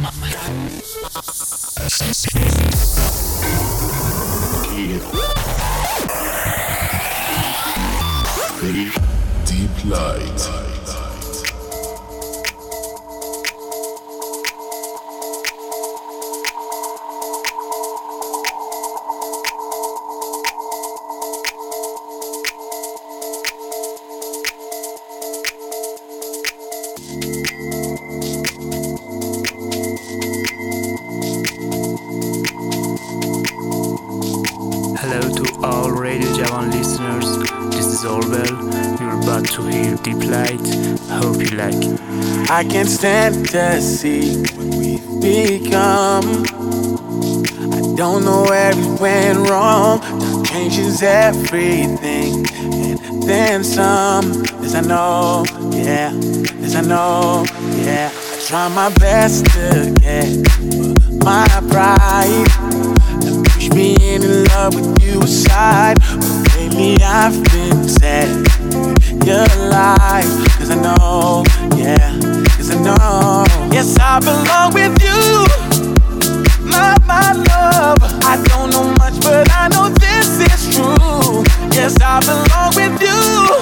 Deep light. Hello to all Radio Javan listeners, this is Orwell, you're about to hear Deep Light, I hope you like it. I can't stand to see what we've become. I don't know where it went wrong. Time changes everything, and then some. This I know, yeah, this I know, yeah. I try my best to get my pride and push me in love with you aside. But lately I've been sad your life, cause I know, yeah, cause I know. Yes, I belong with you, my love. I don't know much, but I know this is true. Yes, I belong with you,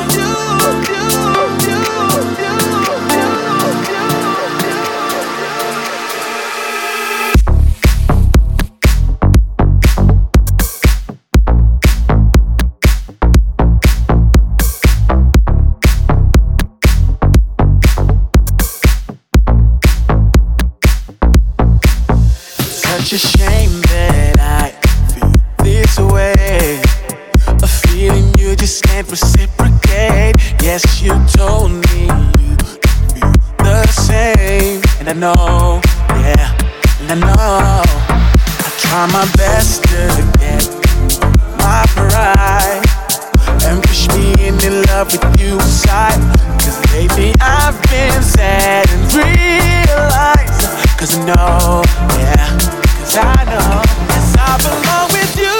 Such a shame that I feel this way. A feeling you just can't reciprocate. Yes, you told me you feel the same. And I know, yeah, and I know. I try my best to get my pride and push me in love with you aside. Cause lately I've been sad and realized. Cause I know, yeah, cause I know. Yes, I belong with you.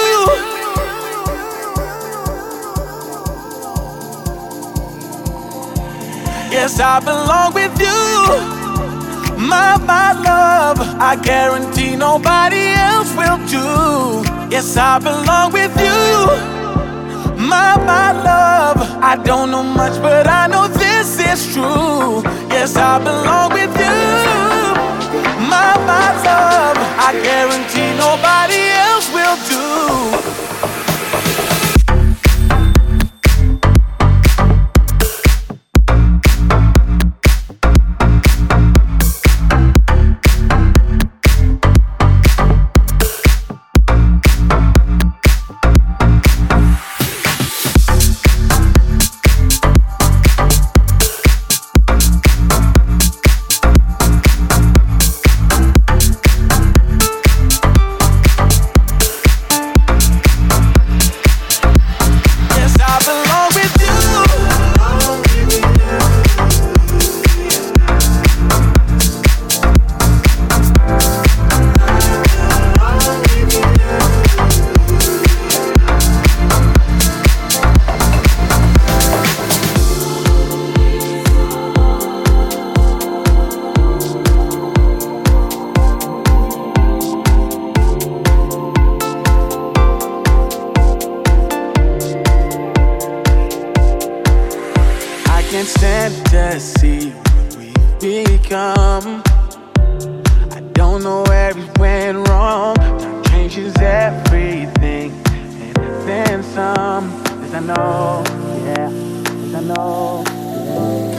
Yes, I belong with you, my love. I guarantee nobody else will do. Yes, I belong with you, my love. I don't know much, but I know this is true. Yes, I belong with you, my love. I guarantee nobody else will do. Can't stand to see what we've become. I don't know where it went wrong. Time changes everything, and then some. As I know, yeah, as I know, yeah.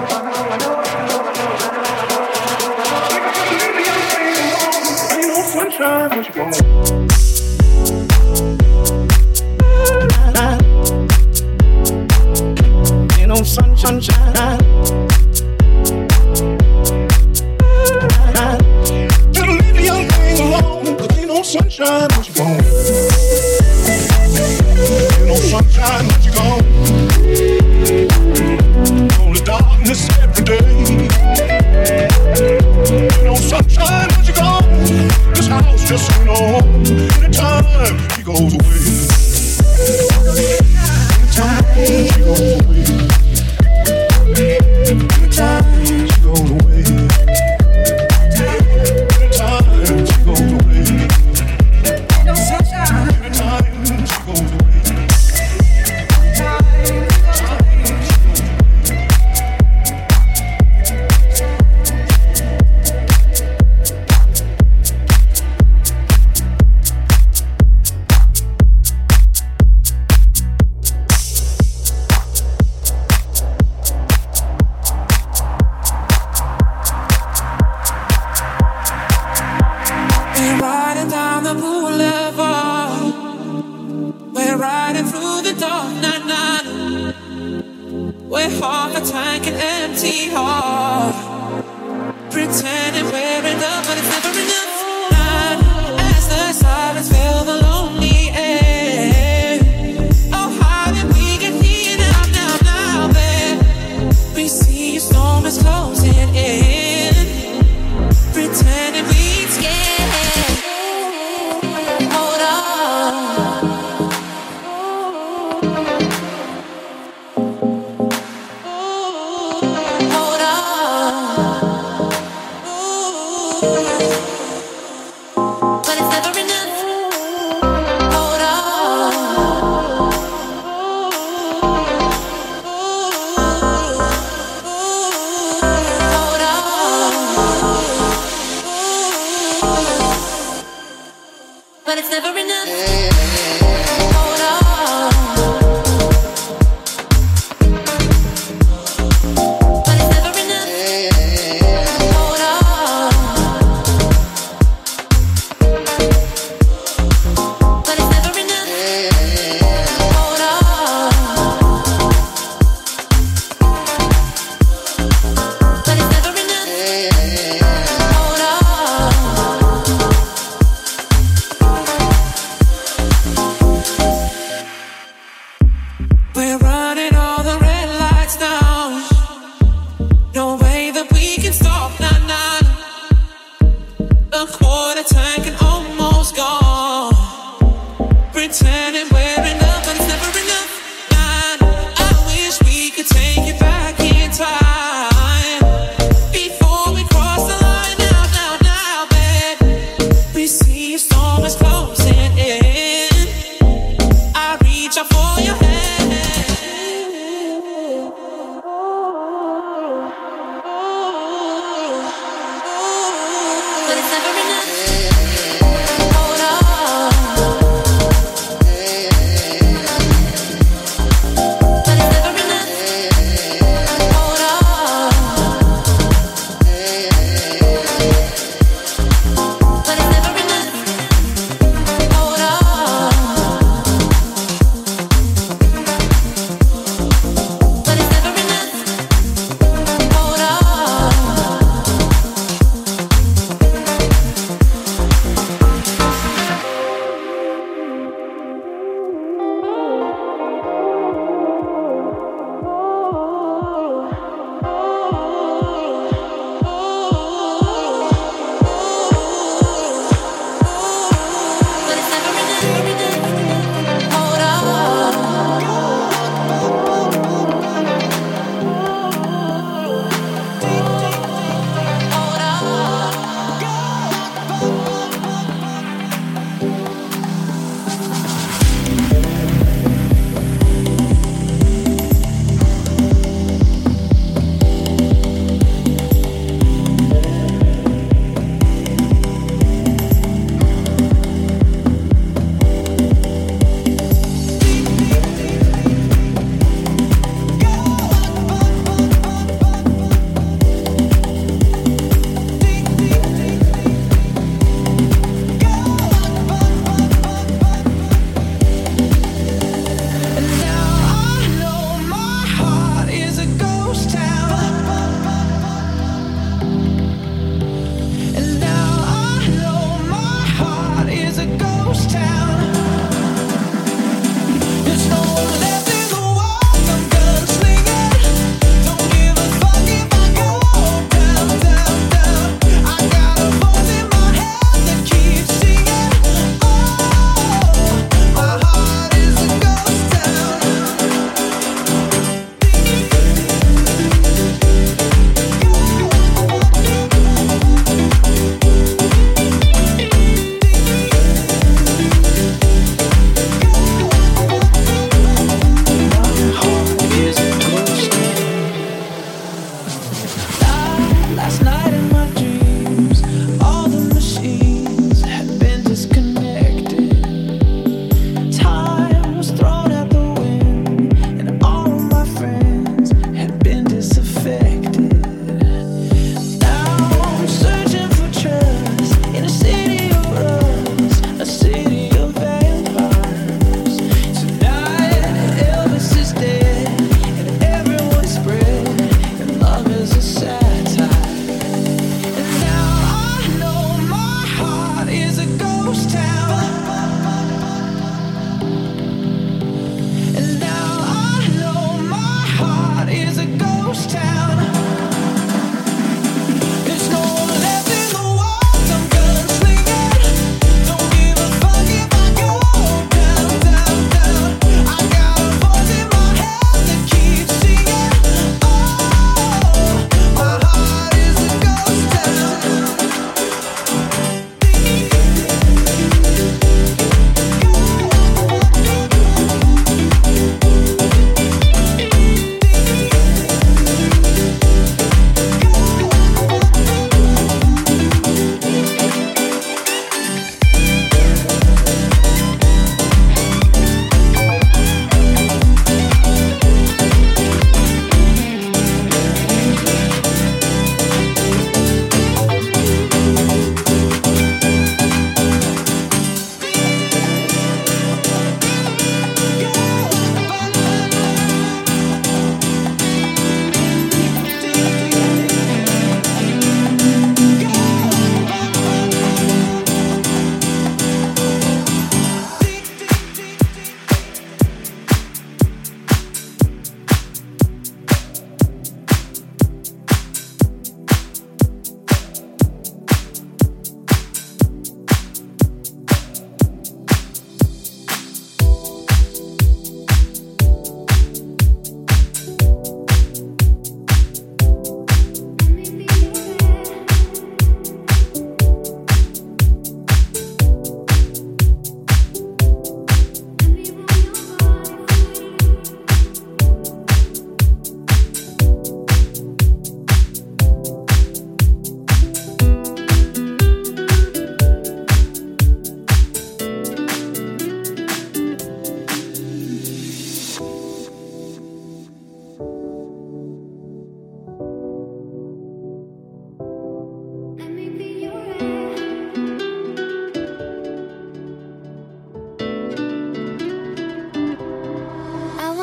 Sunshine, what you gone? just went on. Anytime he goes away. Anytime she goes away. Anytime she goes away. Anytime she goes away. No sunshine. Anytime she goes away.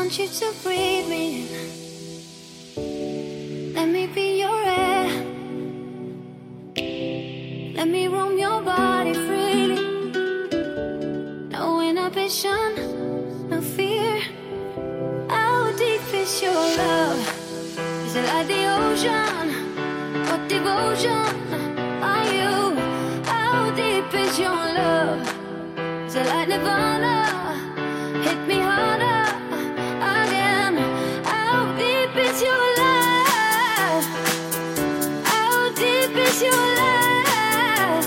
want you to breathe me in. Let me be your air. Let me roam your body freely. No inhibition, no fear. How deep is your love? Is it like the ocean? What devotion are you? How deep is your love? Is it like Nirvana? Hit me harder again. How deep is your love? How deep is your love?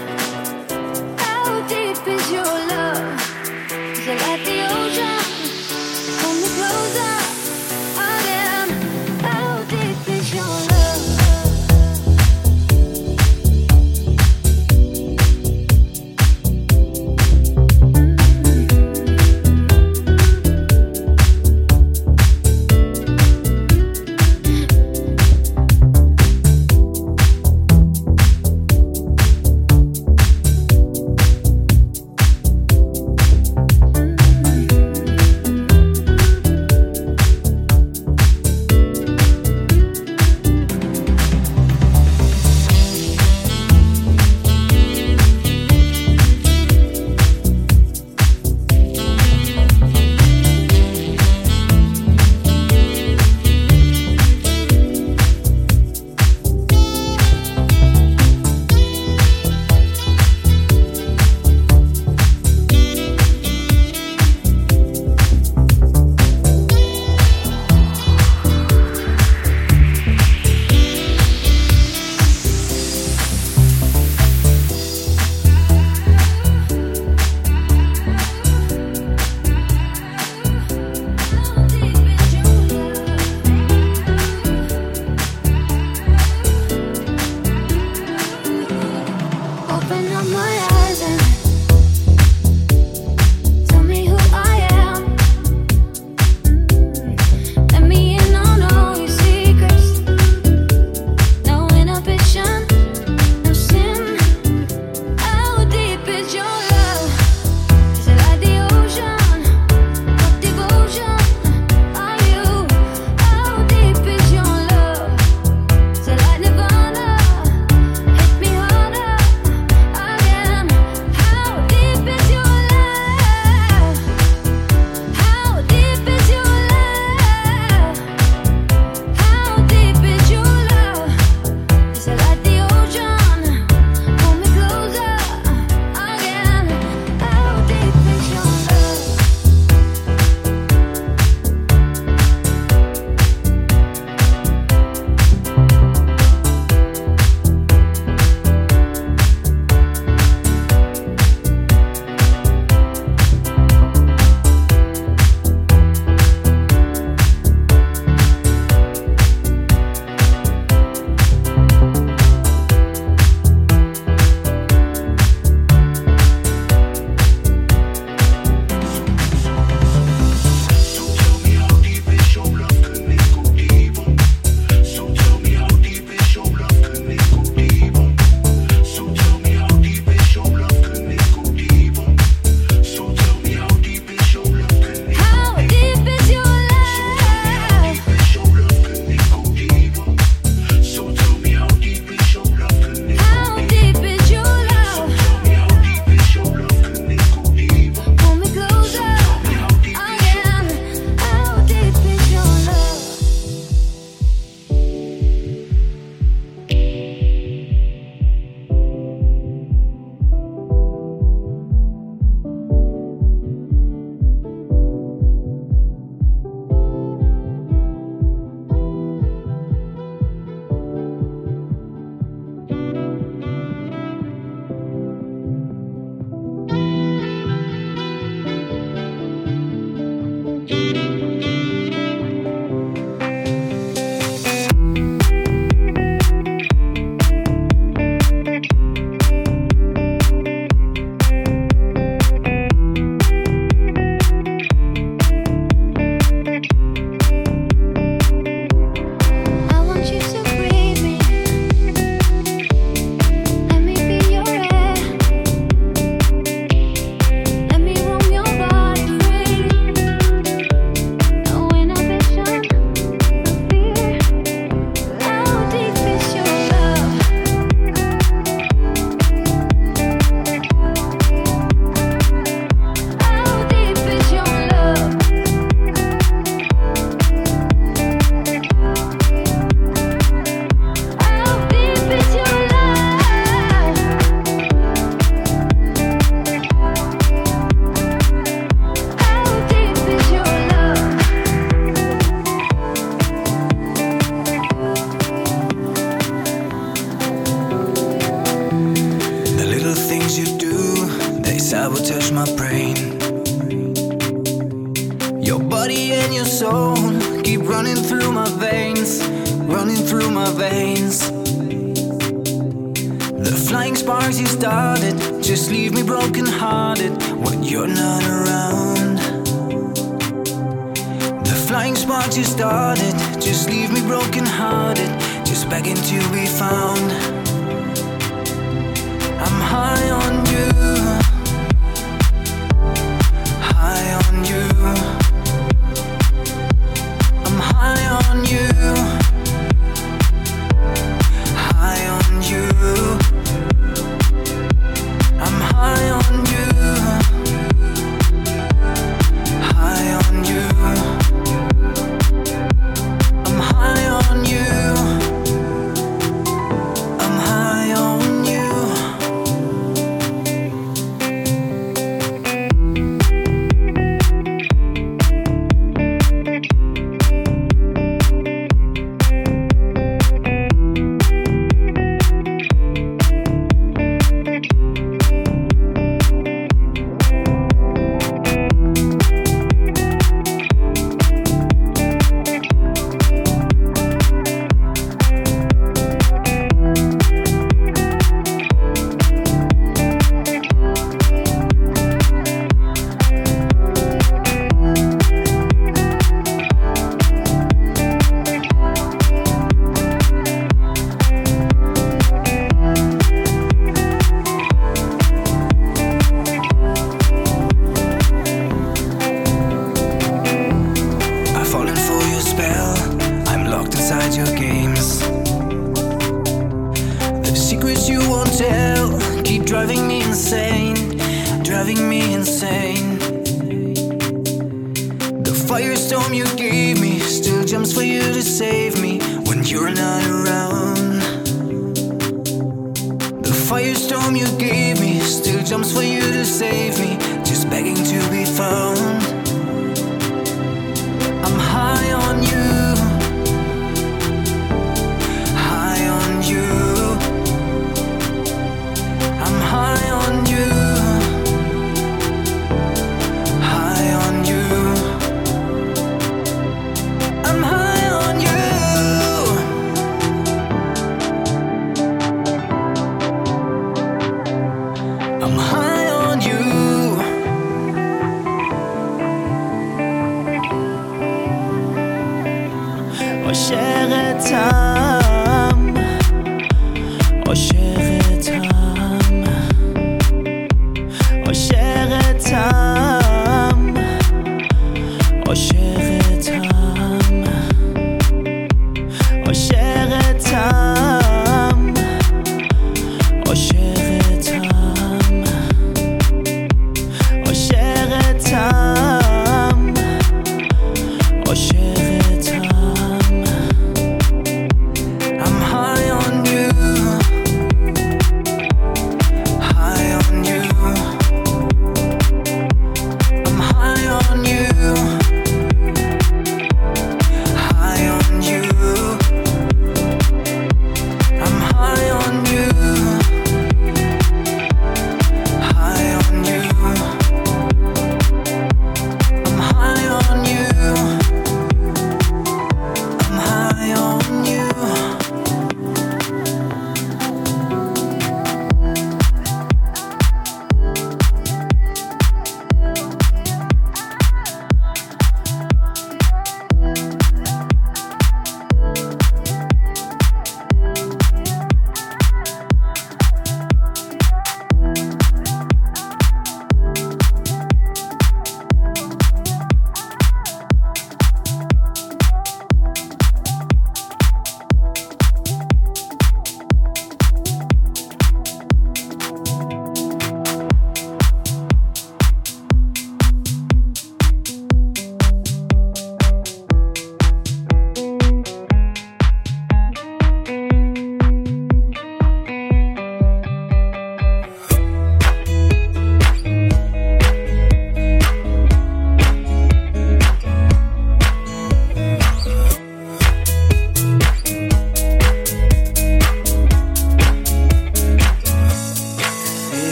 How deep is your love? Is it like the ocean? Pull me closer again. How deep is your love? Again. sabotage my brain. Your body and your soul keep running through my veins, running through my veins. The flying sparks you started just leave me broken hearted when you're not around. The flying sparks you started just leave me broken hearted, just begging to be found. I'm high on you, high on you. I'm high on you, high on you. I'm high on you, high on you. I'm high on you, I'm high on you. Firestorm you gave me still jumps for you to save me when you're not around. The firestorm you gave me still jumps for you to save me, just begging to be found. I'm high on you, high on you. I'm high on you, high on you. I'm high on you. I'm high on you. Oh chérie Tam, oh chérie Tam, oh chérie Tam, oh chérie Tam, oh chérie Tam, oh chérie Tam, oh chérie Tam, oh chérie Tam. I'm high on you, high on you.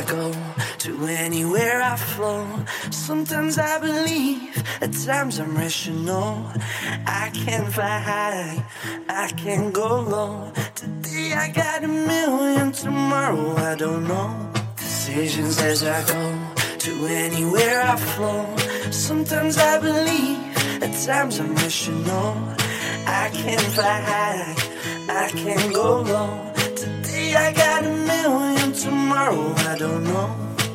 go, to anywhere I flow. Sometimes I believe, at times I'm rational. I can fly high, I can go low. Today I got a million, tomorrow I don't know. Decisions as I go, to anywhere I flow. Sometimes I believe, at times I'm rational. I can fly high, I can go low. Today I got a million, tomorrow I don't know.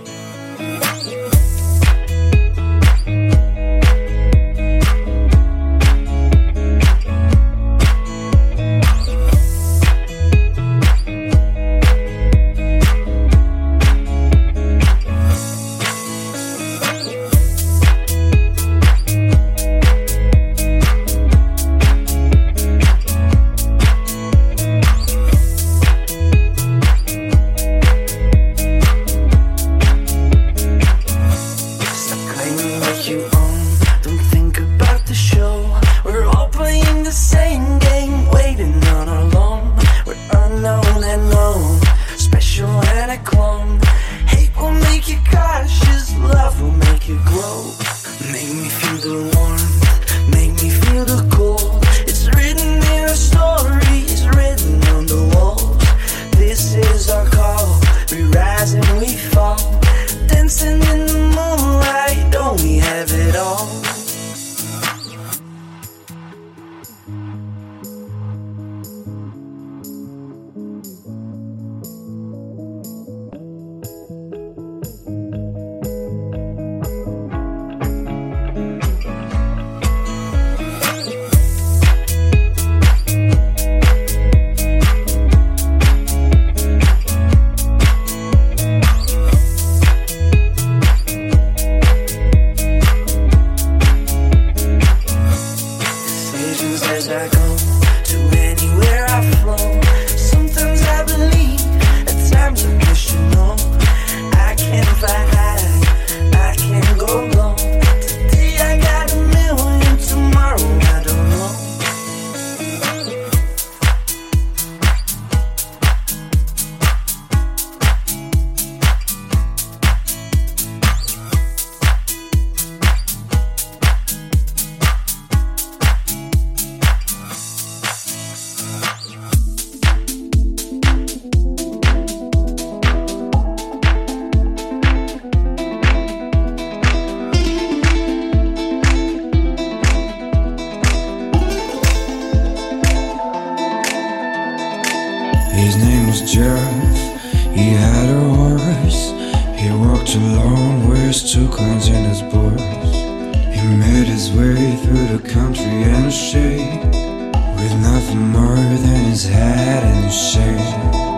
His name was Jeff, he had a horse. He walked along with his 2 coins in his purse. He made his way through the country in a shade, with nothing more than his hat and his shade.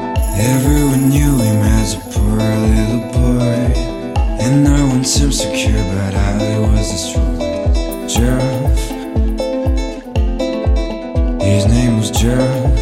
Everyone knew him as a poor little boy, and no one seemed secure about how he was destroyed. Jeff, his name was Jeff.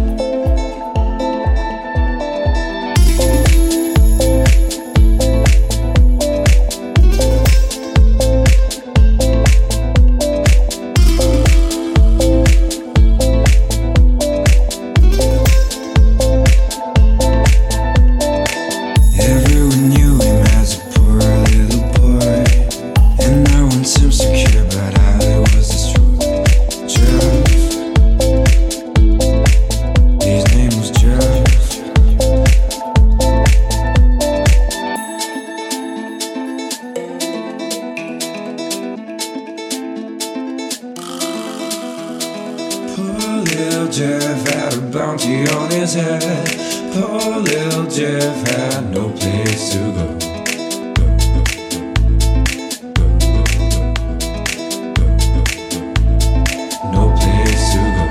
Little Jeff had a bounty on his head. Poor little Jeff had no place to go. No place to go.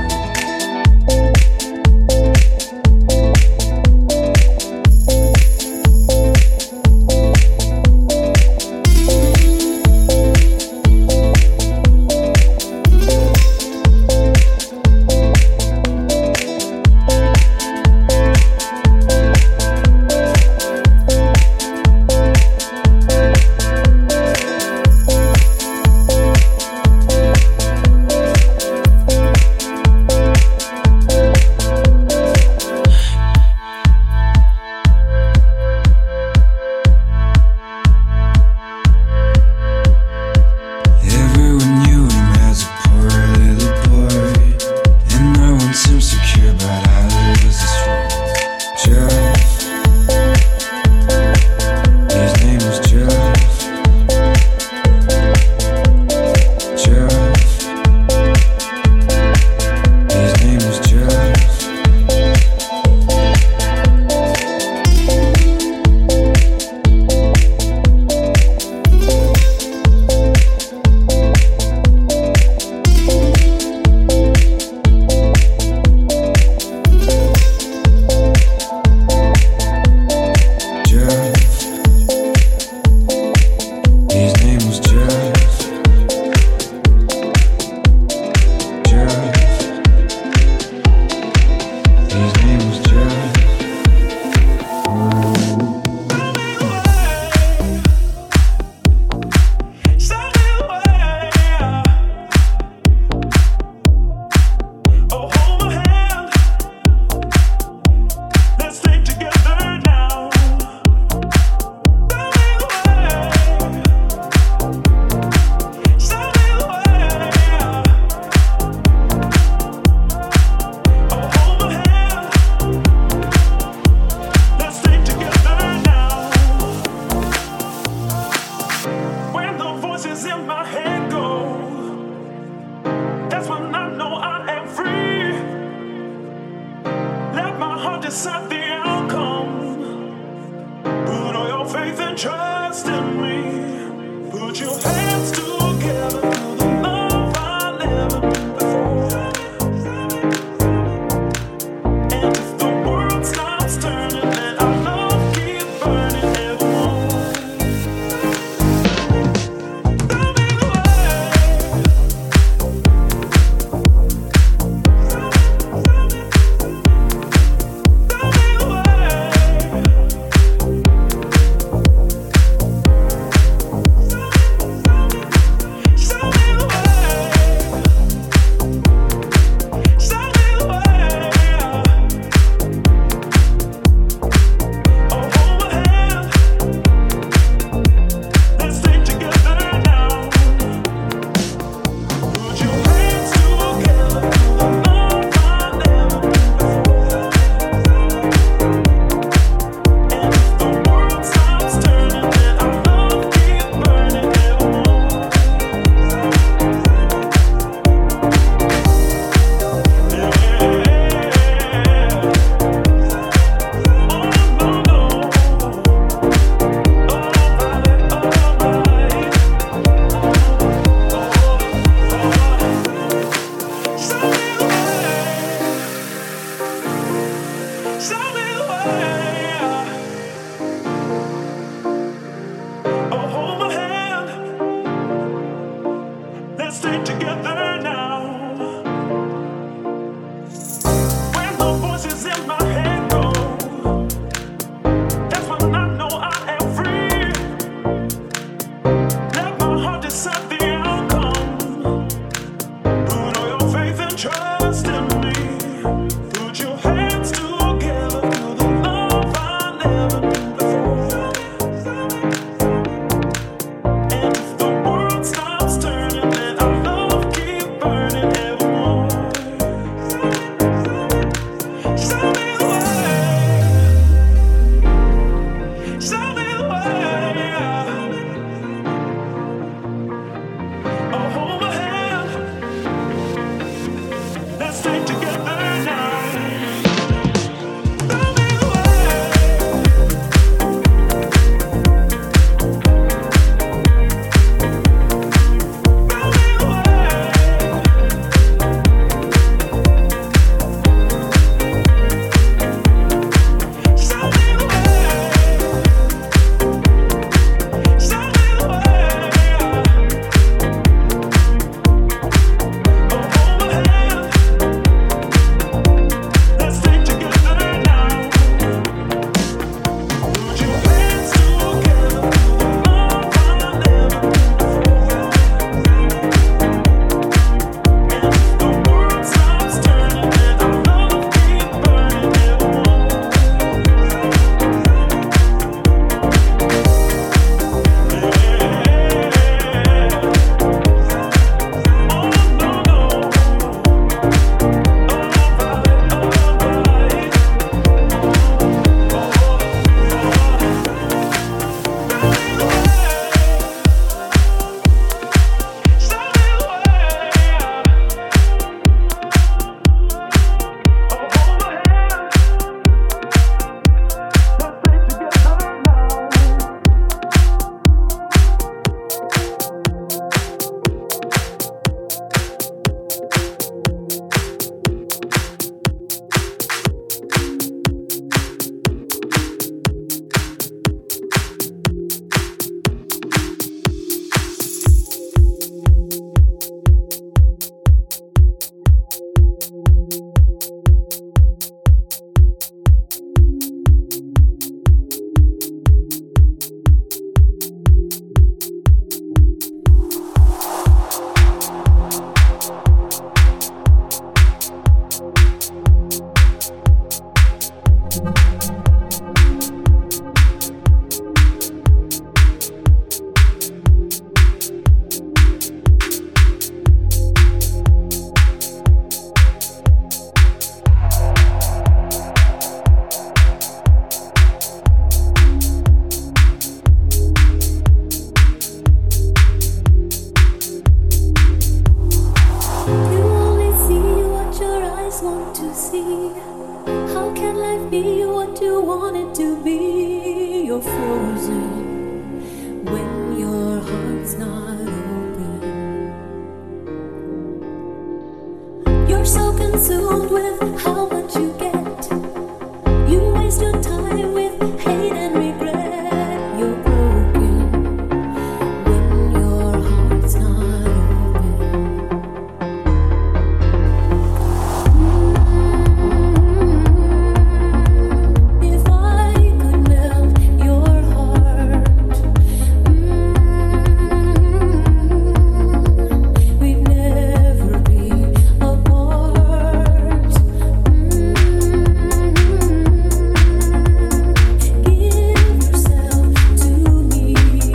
faith and trust in me. Put your hands together for the love I never knew before. And if the world stops turning, then our love keep burning evermore. Show me the way. Keep when your heart's not open. You're so consumed with how much you get. You waste your time with hate and regret. You're broken when your heart's not open. If I could melt your heart, we'd never be apart. Give yourself to me.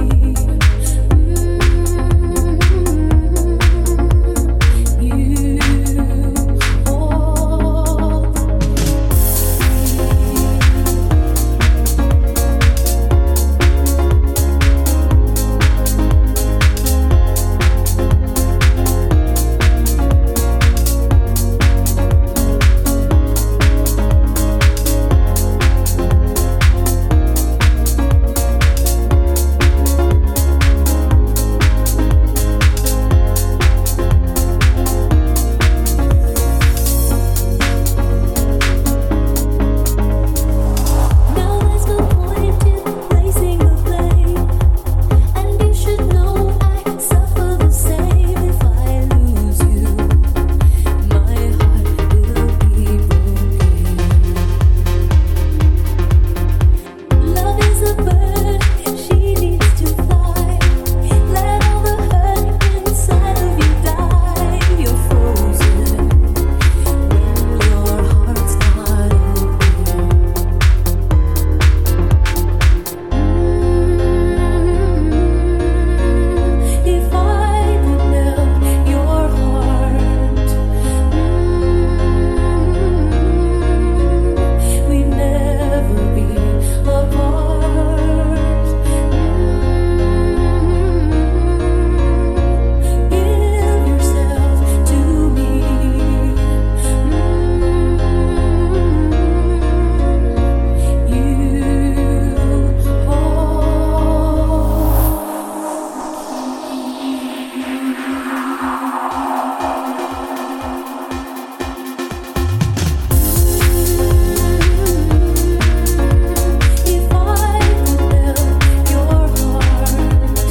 You hold me. Now there's no point in placing the blame, and you should know I suffer the same. If I lose you, my heart will be broken. Love is a bird, she needs to fly. Let all the hurt inside of you die. You're frozen when your heart's not open. If I could melt your heart, we'd never be apart. Give yourself to me. If I could melt your heart,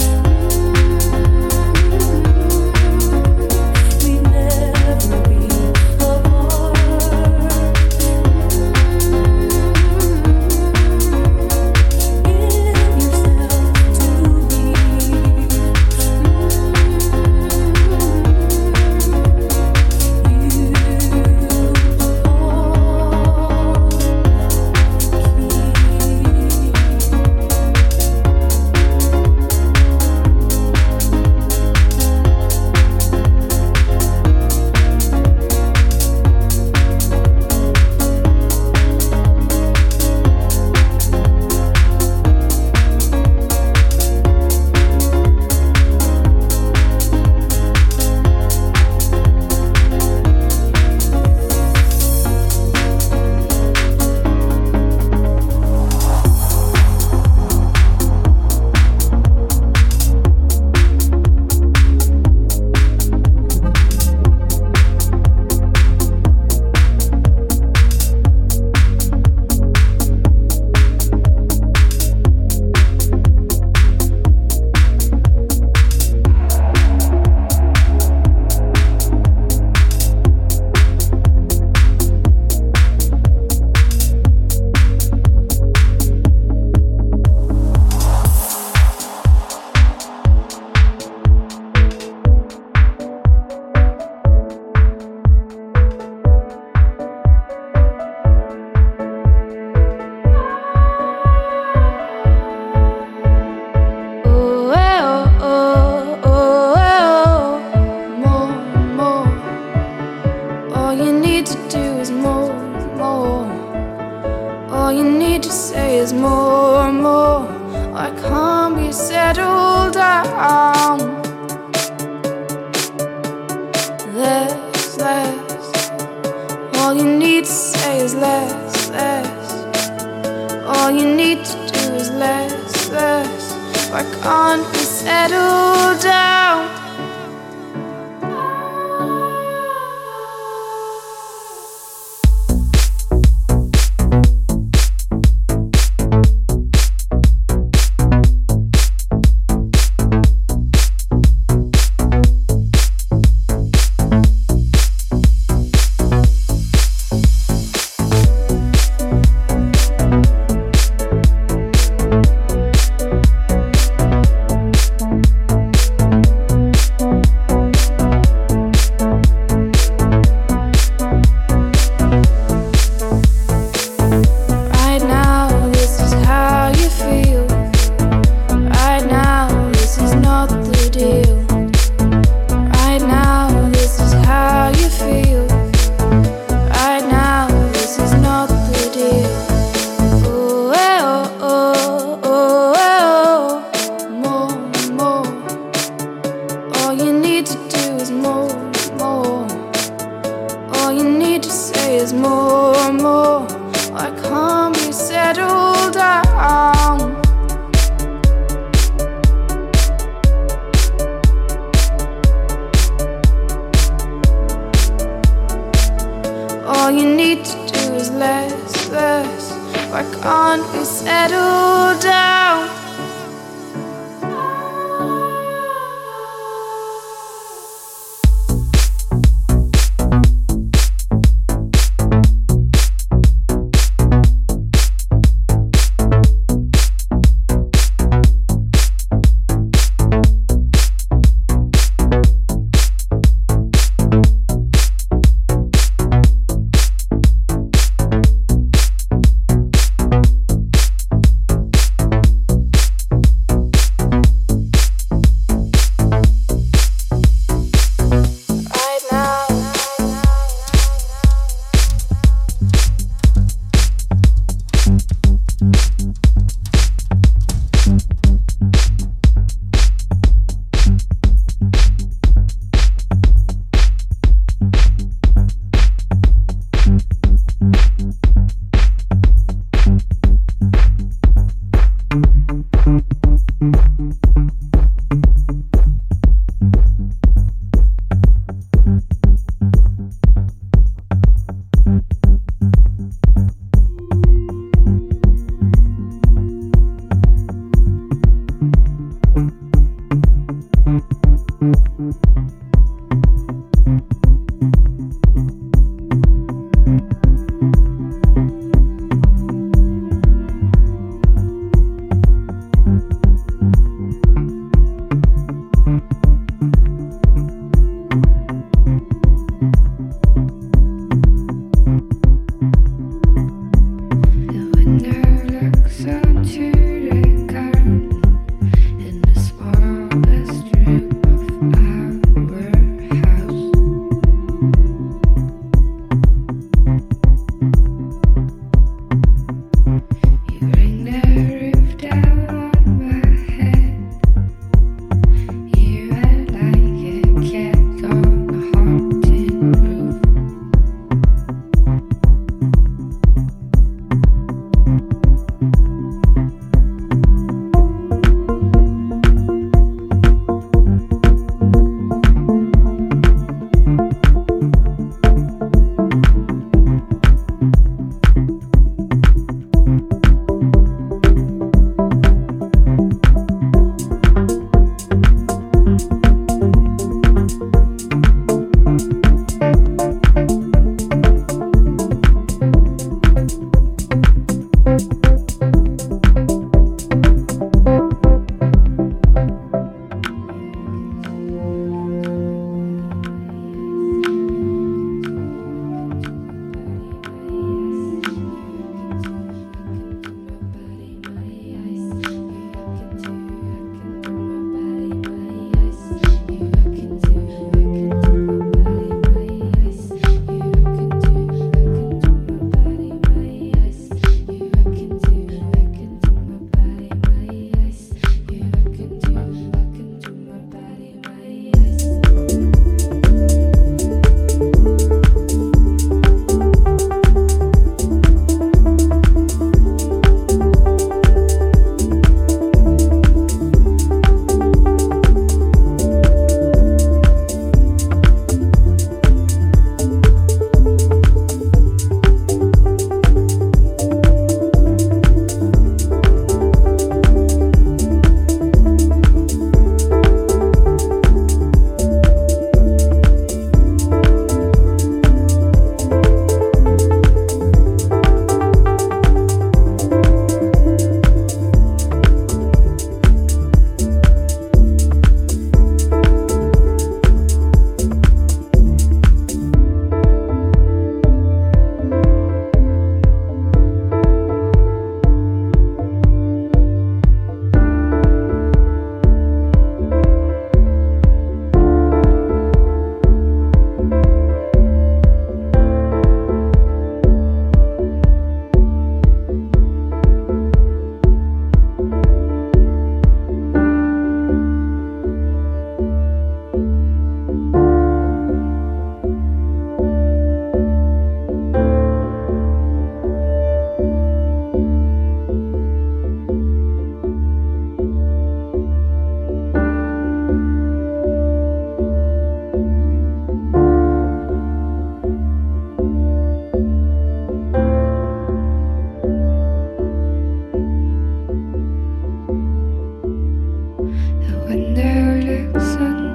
we'd never be apart. Give yourself to me. All you need to do is more. All you need to say is more. I can't be settled down. Less. All you need to say is less. All you need to do is less. why can't we settle down?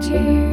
tears.